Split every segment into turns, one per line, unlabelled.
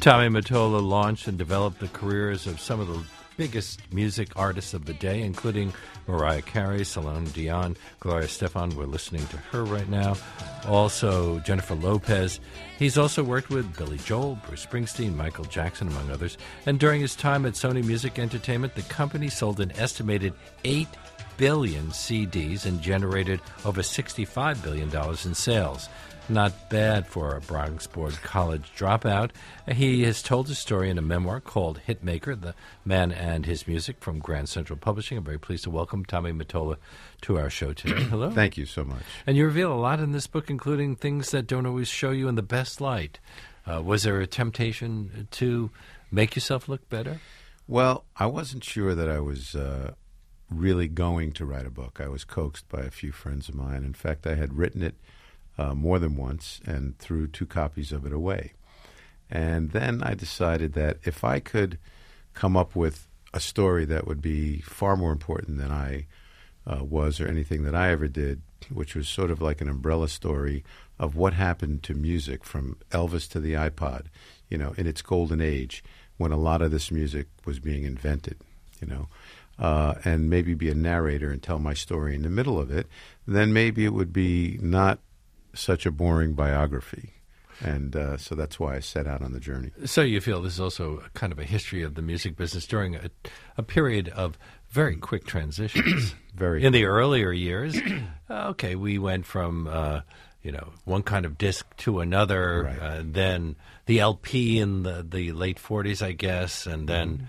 Tommy Mottola launched and developed the careers of some of the biggest music artists of the day, including Mariah Carey, Celine Dion, Gloria Estefan. We're listening to her right now. Also, Jennifer Lopez. He's also worked with Billy Joel, Bruce Springsteen, Michael Jackson, among others. And during his time at Sony Music Entertainment, the company sold an estimated 8 billion CDs and generated over $65 billion in sales. Not bad for a Bronx-born college dropout. He has told his story in a memoir called Hitmaker, The Man and His Music, from Grand Central Publishing. I'm very pleased to welcome Tommy Mottola to our show today. Hello.
Thank you so much.
And you reveal a lot in this book, including things that don't always show you in the best light. Was there a temptation to make yourself look better?
Well, I wasn't sure that I was really going to write a book. I was coaxed by a few friends of mine. In fact, I had written it more than once and threw 2 copies of it away. And then I decided that if I could come up with a story that would be far more important than I was or anything that I ever did, which was sort of like an umbrella story of what happened to music from Elvis to the iPod, you know, in its golden age when a lot of this music was being invented, you know, and maybe be a narrator and tell my story in the middle of it, then maybe it would be not such a boring biography. And so that's why I set out on the journey.
So you feel this is also kind of a history of the music business during a period of very quick transitions.
Very
in the earlier years, okay, we went from one kind of disc to another,
right.
Then the LP in the late 40s, I guess, and then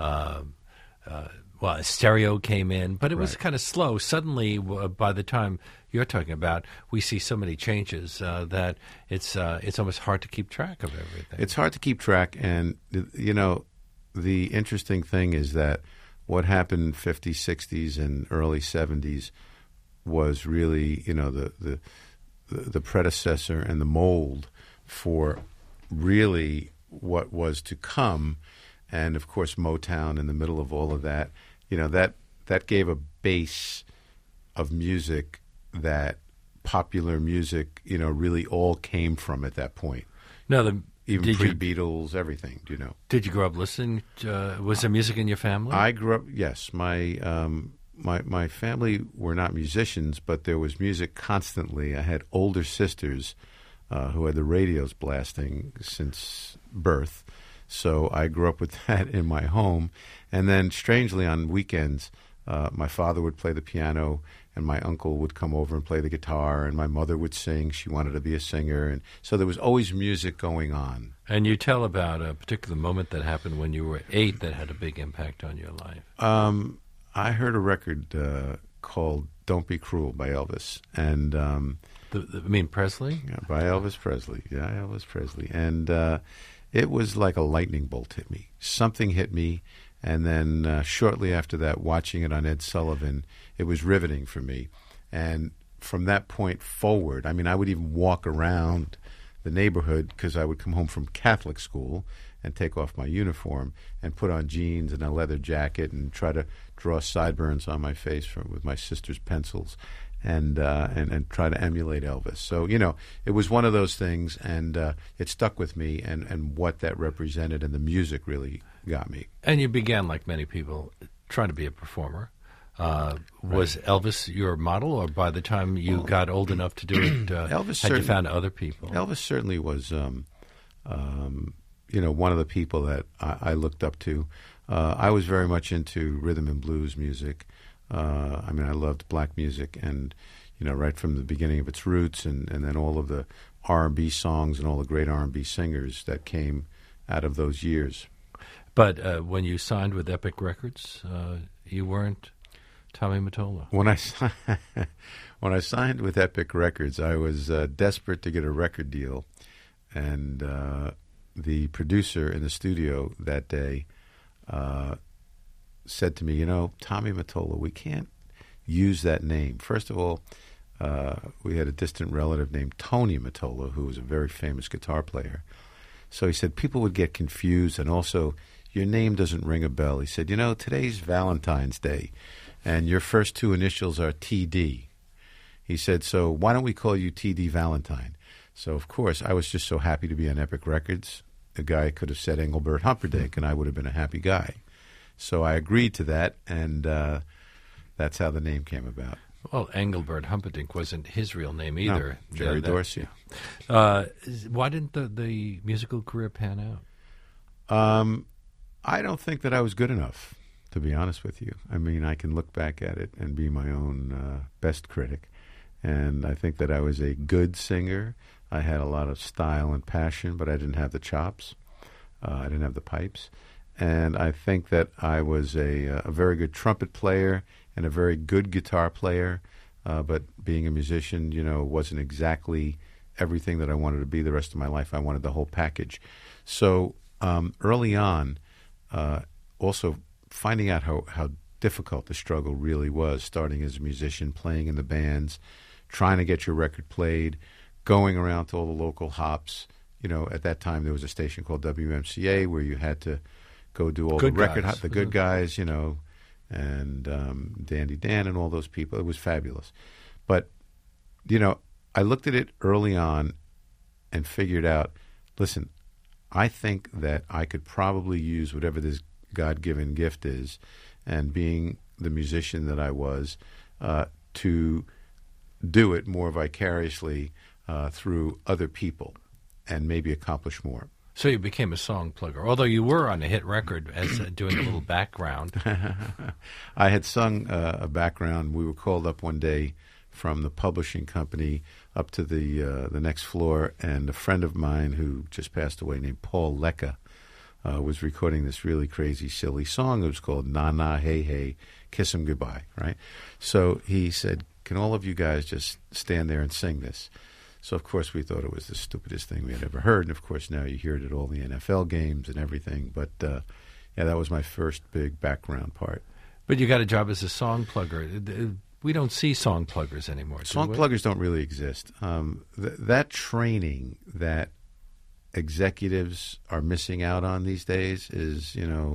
stereo came in, but it was kind of slow. Suddenly, by the time you're talking about, we see so many changes that it's almost hard to keep track of everything.
It's hard to keep track, and you know, the interesting thing is that what happened in 50s, 60s, and early 70s was really, you know, the predecessor and the mold for really what was to come. And of course, Motown in the middle of all of that, you know, that gave a base of music that popular music, you know, really all came from at that point.
Now,
even pre-Beatles, everything, you know.
Did you grow up listening? Was there music in your family?
I grew up, yes. My family were not musicians, but there was music constantly. I had older sisters who had the radios blasting since birth. So I grew up with that in my home. And then, strangely, on weekends, my father would play the piano, and my uncle would come over and play the guitar, and my mother would sing. She wanted to be a singer. And so there was always music going on.
And you tell about a particular moment that happened when you were 8 that had a big impact on your life.
I heard a record called Don't Be Cruel by Elvis. And
Presley?
Yeah, by Elvis Presley. Yeah, Elvis Presley. And it was like a lightning bolt hit me. Something hit me, and then shortly after that, watching it on Ed Sullivan, it was riveting for me. And from that point forward, I mean, I would even walk around the neighborhood because I would come home from Catholic school and take off my uniform and put on jeans and a leather jacket and try to draw sideburns on my face with my sister's pencils. And try to emulate Elvis. So, you know, it was one of those things, and it stuck with me, and what that represented and the music really got me.
And you began, like many people, trying to be a performer. Was Elvis your model, or by the time you got old enough to do it, had you found other people?
Elvis certainly was, one of the people that I looked up to. I was very much into rhythm and blues music. I loved black music, and you know, right from the beginning of its roots, and then all of the R&B songs and all the great R&B singers that came out of those years.
But when you signed with Epic Records, you weren't Tommy Mottola.
When I signed with Epic Records, I was desperate to get a record deal, and the producer in the studio that day said to me, you know, Tommy Mottola, we can't use that name. First of all, we had a distant relative named Tony Mottola, who was a very famous guitar player. So he said people would get confused, and also your name doesn't ring a bell. He said, you know, today's Valentine's Day, and your first 2 initials are TD. He said, so why don't we call you TD Valentine? So, of course, I was just so happy to be on Epic Records. a guy could have said Engelbert Humperdinck, and I would have been a happy guy. So I agreed to that, and that's how the name came about.
Well, Engelbert Humperdinck wasn't his real name either.
No, Jerry Dorsey.
Why didn't the musical career pan out?
I don't think that I was good enough, to be honest with you. I mean, I can look back at it and be my own best critic. And I think that I was a good singer. I had a lot of style and passion, but I didn't have the chops. I didn't have the pipes. And I think that I was a very good trumpet player and a very good guitar player. But being a musician, wasn't exactly everything that I wanted to be the rest of my life. I wanted the whole package. So early on, also finding out how difficult the struggle really was, starting as a musician, playing in the bands, trying to get your record played, going around to all the local hops. At that time there was a station called WMCA where you had to go do all
good
the record,
guys.
the good guys, and Dandy Dan and all those people. It was fabulous. But, I looked at it early on and figured out, listen, I think that I could probably use whatever this God-given gift is, and being the musician that I was, to do it more vicariously through other people and maybe accomplish more.
So you became a song plugger, although you were on a hit record as doing a little background.
I had sung a background. We were called up one day from the publishing company up to the next floor, and a friend of mine who just passed away named Paul Lecca was recording this really crazy, silly song. It was called Na Na Hey Hey, Kiss 'Em Goodbye, right? So he said, can all of you guys just stand there and sing this? So, of course, we thought it was the stupidest thing we had ever heard. And, of course, now you hear it at all the NFL games and everything. But, that was my first big background part.
But you got a job as a song plugger. We don't see song pluggers anymore.
Song pluggers don't really exist. That training that executives are missing out on these days is,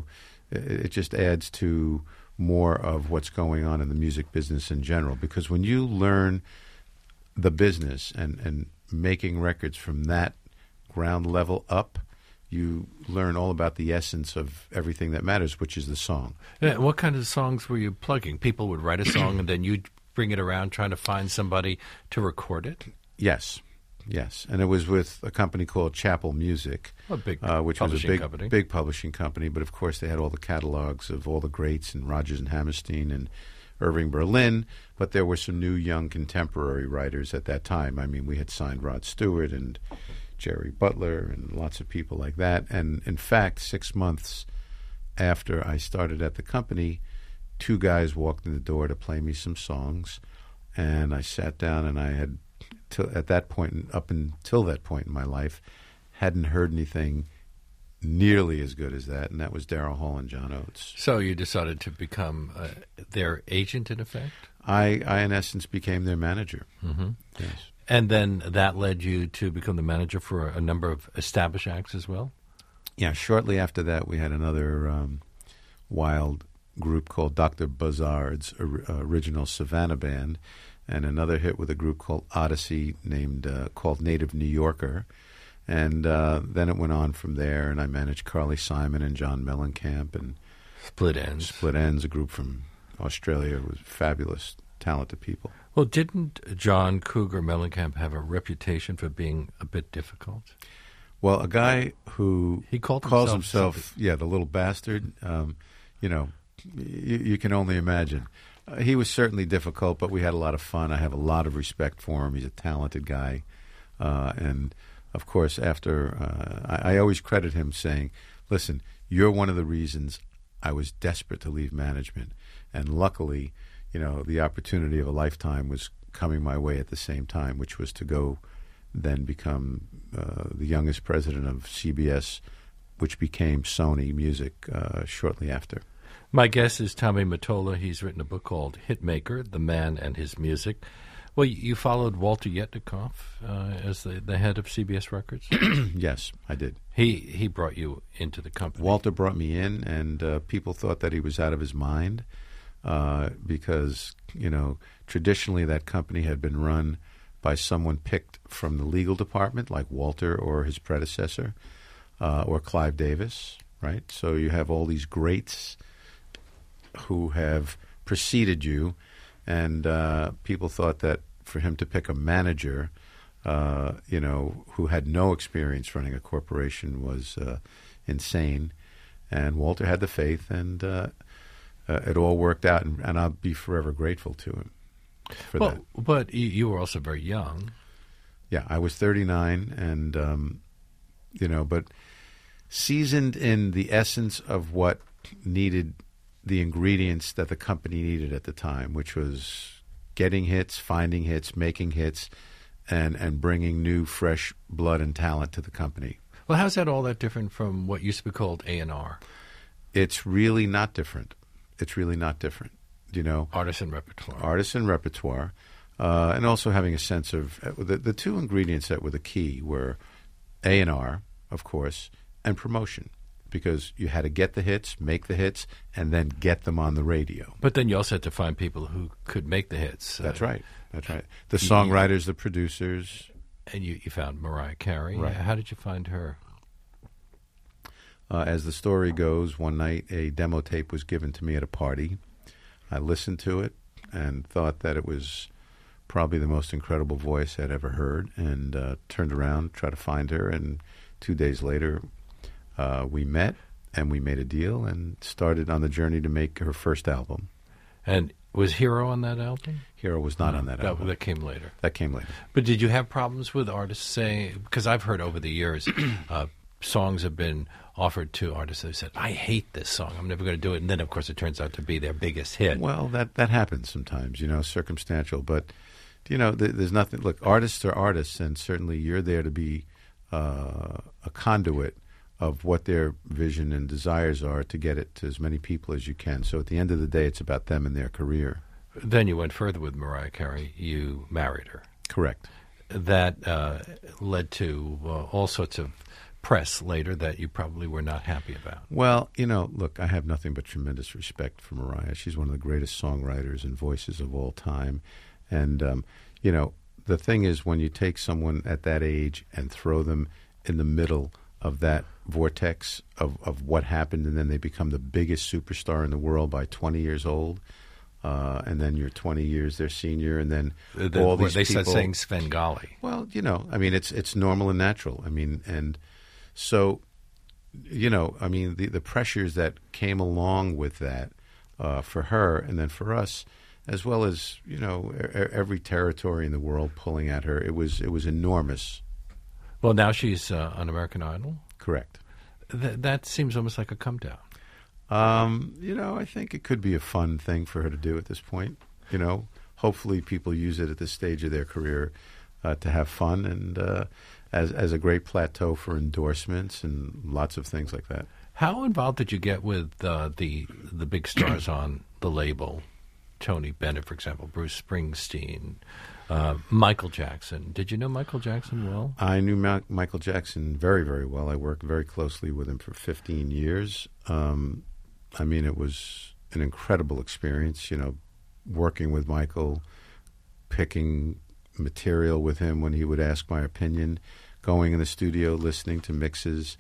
it just adds to more of what's going on in the music business in general. Because when you learn the business and making records from that ground level up, you learn all about the essence of everything that matters, which is the song.
Yeah, what kind of songs were you plugging? People would write a song and then you'd bring it around trying to find somebody to record it?
Yes. And it was with a company called Chapel Music, which was a big publishing company. But, of course, they had all the catalogs of all the greats and Rodgers and Hammerstein and Irving Berlin, but there were some new young contemporary writers at that time. I mean, we had signed Rod Stewart and Jerry Butler and lots of people like that. And, in fact, 6 months after I started at the company, 2 guys walked in the door to play me some songs, and I sat down, and I had, at that point, up until that point in my life, hadn't heard anything nearly as good as that, and that was Daryl Hall and John Oates.
So you decided to become their agent, in effect?
I, in essence, became their manager.
Mm-hmm.
Yes.
And then that led you to become the manager for a number of established acts as well?
Yeah, shortly after that, we had another wild group called Dr. Buzzard's original Savannah Band, and another hit with a group called Odyssey called Native New Yorker. And then it went on from there, and I managed Carly Simon and John Mellencamp and
Split Ends.
Split Ends, a group from Australia. It was fabulous, talented people.
Well, didn't John Cougar Mellencamp have a reputation for being a bit difficult?
Well, a guy who calls himself the little bastard, you can only imagine. He was certainly difficult, but we had a lot of fun. I have a lot of respect for him. He's a talented guy. And, of course, after I always credit him saying, listen, you're one of the reasons I was desperate to leave management. And luckily, the opportunity of a lifetime was coming my way at the same time, which was to go then become the youngest president of CBS, which became Sony Music shortly after.
My guest is Tommy Mottola. He's written a book called Hitmaker, The Man and His Music. Well, you followed Walter Yetnikoff as the head of CBS Records?
Yes, I did.
He brought you into the company.
Walter brought me in, and people thought that he was out of his mind because, traditionally that company had been run by someone picked from the legal department, like Walter or his predecessor. or Clive Davis, right? So you have all these greats who have preceded you, and people thought that for him to pick a manager, who had no experience running a corporation was insane. And Walter had the faith, and it all worked out, and I'll be forever grateful to him for that.
But you were also very young.
Yeah, I was 39, and, but seasoned in the essence of what needed the ingredients that the company needed at the time, which was getting hits, finding hits, making hits, and bringing new, fresh blood and talent to the company.
Well, how's that all that different from what used to be called A&R?
It's really not different.
Artists and repertoire.
Artists and repertoire, and also having a sense of the two ingredients that were the key were A&R, of course, and promotion, because you had to get the hits, make the hits, and then get them on the radio.
But then you also had to find people who could make the hits.
That's right. The songwriters, the producers.
And you found Mariah Carey.
Right.
How did you find her?
As the story goes, one night a demo tape was given to me at a party. I listened to it and thought that it was probably the most incredible voice I'd ever heard, and turned around, tried to find her, and 2 days later we met and we made a deal and started on the journey to make her first album.
And was Hero on that album?
Hero was not on that album.
That came later.
That came later.
But did you have problems with artists saying, because I've heard over the years, songs have been offered to artists that said, I hate this song, I'm never going to do it. And then, of course, it turns out to be their biggest hit.
Well, that happens sometimes, circumstantial. But, there's nothing. Look, artists are artists, and certainly you're there to be a conduit of what their vision and desires are to get it to as many people as you can. So at the end of the day, it's about them and their career.
Then you went further with Mariah Carey. You married her.
Correct.
That led to all sorts of press later that you probably were not happy about.
Well, look, I have nothing but tremendous respect for Mariah. She's one of the greatest songwriters and voices of all time. And, the thing is, when you take someone at that age and throw them in the middle of that vortex of what happened, and then they become the biggest superstar in the world by 20 years old, and then you're 20 years their senior, and then all these
they
people...
start saying Svengali.
Well, it's normal and natural. And so, the pressures that came along with that for her, and then for us, as well as, every territory in the world pulling at her, it was enormous.
Well, now she's on American Idol.
Correct.
That seems almost like a come down.
I think it could be a fun thing for her to do at this point. Hopefully people use it at this stage of their career to have fun, and as a great plateau for endorsements and lots of things like that.
How involved did you get with the big stars on the label? Tony Bennett, for example, Bruce Springsteen, Michael Jackson. Did you know Michael Jackson well?
I knew Michael Jackson very, very well. I worked very closely with him for 15 years. It was an incredible experience, working with Michael, picking material with him when he would ask my opinion, going in the studio, listening to mixes,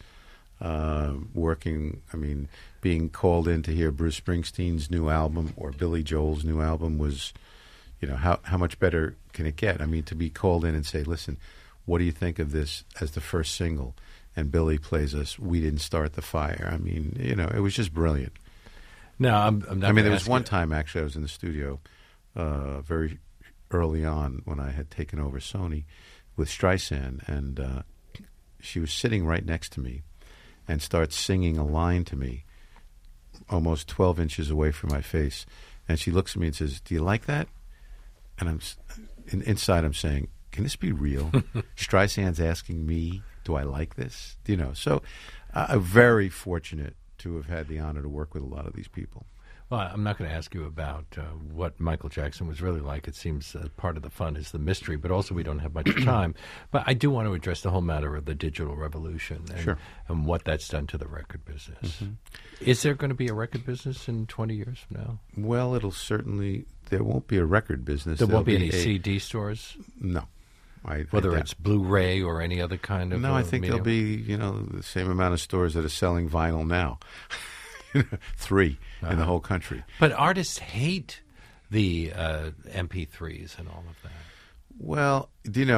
being called in to hear Bruce Springsteen's new album or Billy Joel's new album was, how much better can it get? To be called in and say, listen, what do you think of this as the first single? And Billy plays us "We Didn't Start the Fire." It was just brilliant.
No, I'm not.
There was one time, actually, I was in the studio very early on when I had taken over Sony with Streisand, and she was sitting right next to me and starts singing a line to me almost 12 inches away from my face. And she looks at me and says, "Do you like that?" And inside I'm saying, can this be real? Streisand's asking me, do I like this? So I'm very fortunate to have had the honor to work with a lot of these people.
Well, I'm not going to ask you about what Michael Jackson was really like. It seems part of the fun is the mystery, but also we don't have much time. But I do want to address the whole matter of the digital revolution and,
sure,
and what that's done to the record business.
Mm-hmm.
Is there going to be a record business in 20 years from now?
Well, there won't be a record business.
There won't be any CD stores?
No.
Whether it's Blu-ray or any other kind of
No, I think
medium?
there'll be, the same amount of stores that are selling vinyl now. 3 in the whole country.
But artists hate the MP3s and all of that.
Well,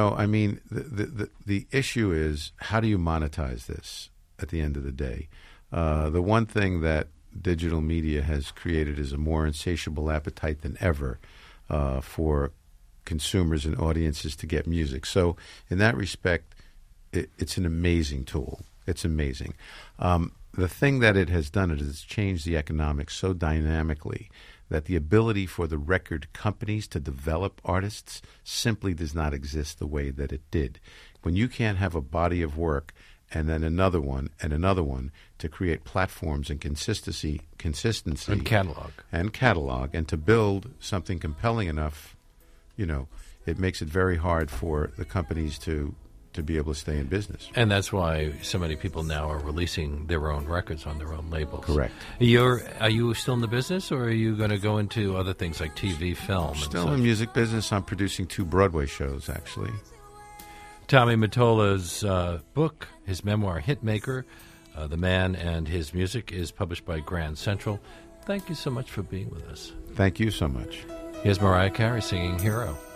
the issue is, how do you monetize this at the end of the day? The one thing that digital media has created is a more insatiable appetite than ever for consumers and audiences to get music. So in that respect, it's an amazing tool. It's amazing. The thing that it has done is it's changed the economics so dynamically that the ability for the record companies to develop artists simply does not exist the way that it did. When you can't have a body of work and then another one and another one to create platforms and consistency
And catalog.
And to build something compelling enough, it makes it very hard for the companies to be able to stay in business.
And that's why so many people now are releasing their own records on their own labels.
Correct.
Are you still in the business, or are you going to go into other things like TV, film?
Still in the music business. I'm producing 2 Broadway shows, actually.
Tommy Mottola's book, his memoir, Hitmaker, The Man and His Music, is published by Grand Central. Thank you so much for being with us.
Thank you so much.
Here's Mariah Carey singing Hero.